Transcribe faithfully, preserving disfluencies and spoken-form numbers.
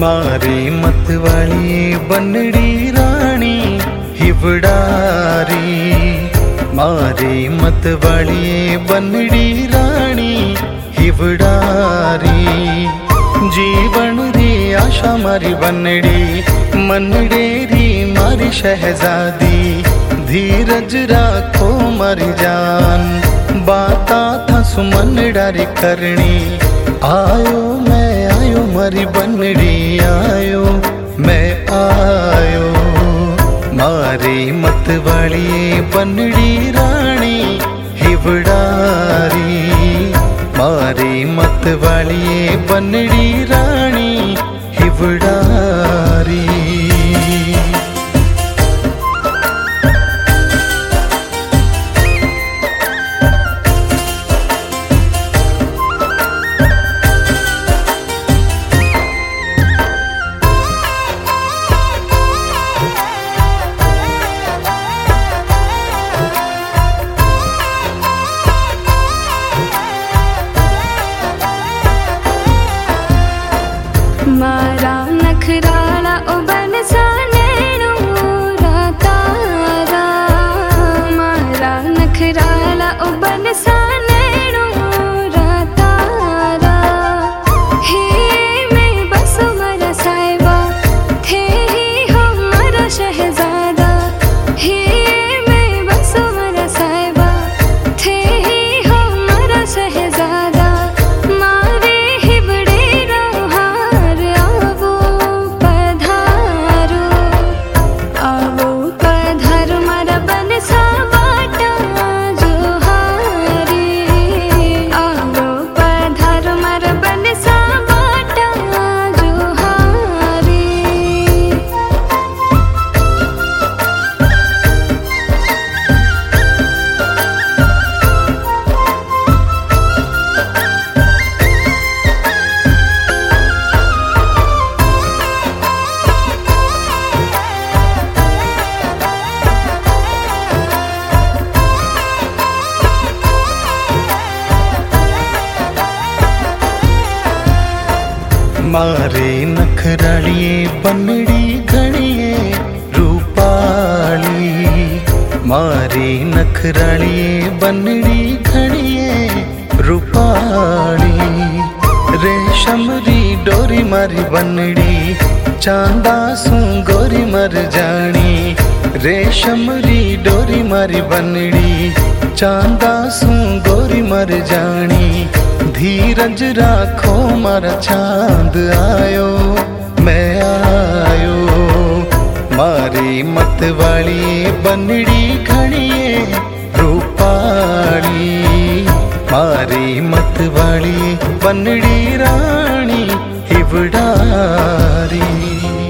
मारी मतवाली बनड़ी रानी हिवड़ारी, मारी मतवाली बनड़ी रानी हिवड़ारी। जीवन री आशा मारी बनड़ी मनडेरी मारी शहजादी, धीरज राखो मारी जान बाता था सुमन डारी करनी। आयो मैं आयो मारी बनड़ी आयो मैं आयो, मारी मतवाली बनड़ी रानी हिवड़ारी, मारी मतवाली बनड़ी रानी हिवड़ारी। मारा नखराला उबन सा नैनो तारा, मारा नखराला उबन सा नैनो तारा। हे मैं बस मरा साहिबा थे ही हो मरा शहजादा, हे मैं बस मरा साहिबा थे ही हो मरा शहजादा। मारे हिवड़े मारे नखरालिए बनड़ी घड़िए रूपाली, मारी नखरालिए बनड़ी घड़िए रूपाली। रेशम री डोरी मारी बनड़ी चांदा सू गोरी मर जानी, रेशम री डोरी मारी बनड़ी चांदा सू गोरी मर जानी। धीरज राखो मारा चांद आयो मैं आयो, मारी मतवाली बनड़ी घड़िए रूपाली, मारी मतवाली बनड़ी रानी हिवड़ारी।